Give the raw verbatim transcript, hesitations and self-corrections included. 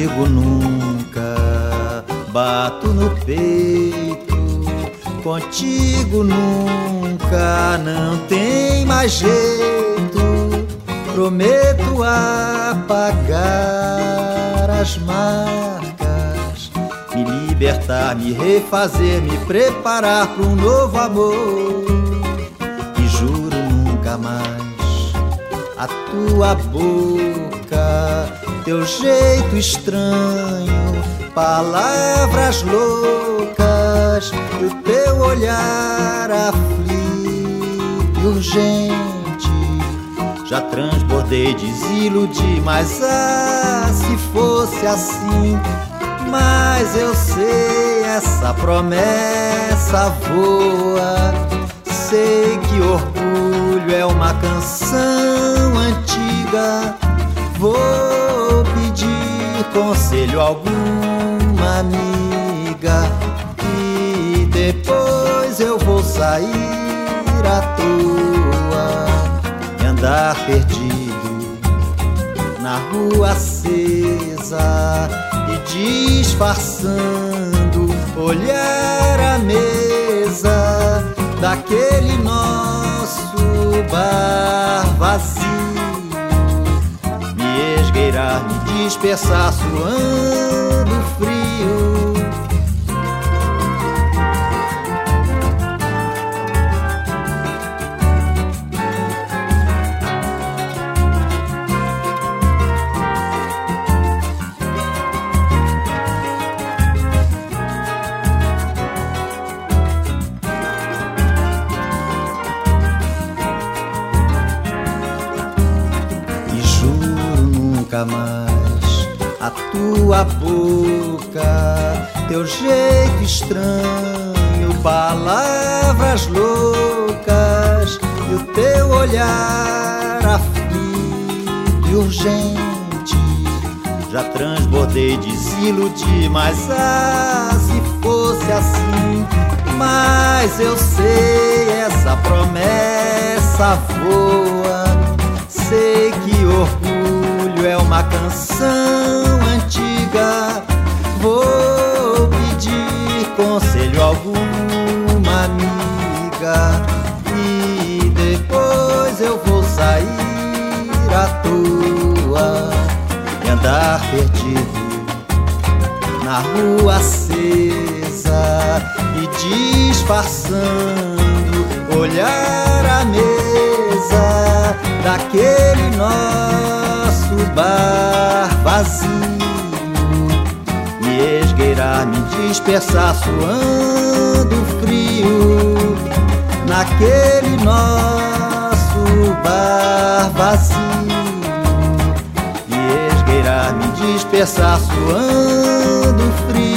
Contigo nunca bato no peito, contigo nunca não tem mais jeito. Prometo apagar as marcas, me libertar, me refazer, me preparar para um novo amor. E juro nunca mais a tua boca, teu jeito estranho, palavras loucas, e o teu olhar aflito e urgente. Já transbordei, desiludi, mas ah, se fosse assim. Mas eu sei, essa promessa voa. Sei que orgulho é uma canção antiga. Vou pedir conselho a alguma amiga, e depois eu vou sair à toa e andar perdido na rua acesa e disfarçando, olhar a mesa daquele nosso bar vazio, me esgueirar, me dispersar suando frio. Nunca mais a tua boca, teu jeito estranho, palavras loucas, e o teu olhar aflito e urgente. Já transbordei, desiludi, mas ah, se fosse assim. Mas eu sei, essa promessa voa. Sei que orgulho é uma canção antiga. Vou pedir conselho a alguma amiga, e depois eu vou sair à toa e andar perdido na rua acesa e disfarçando, olhar a mesa daquele nosso bar vazio, me esgueirar, me dispersar suando frio naquele nosso bar vazio, me esgueirar, me dispersar suando frio.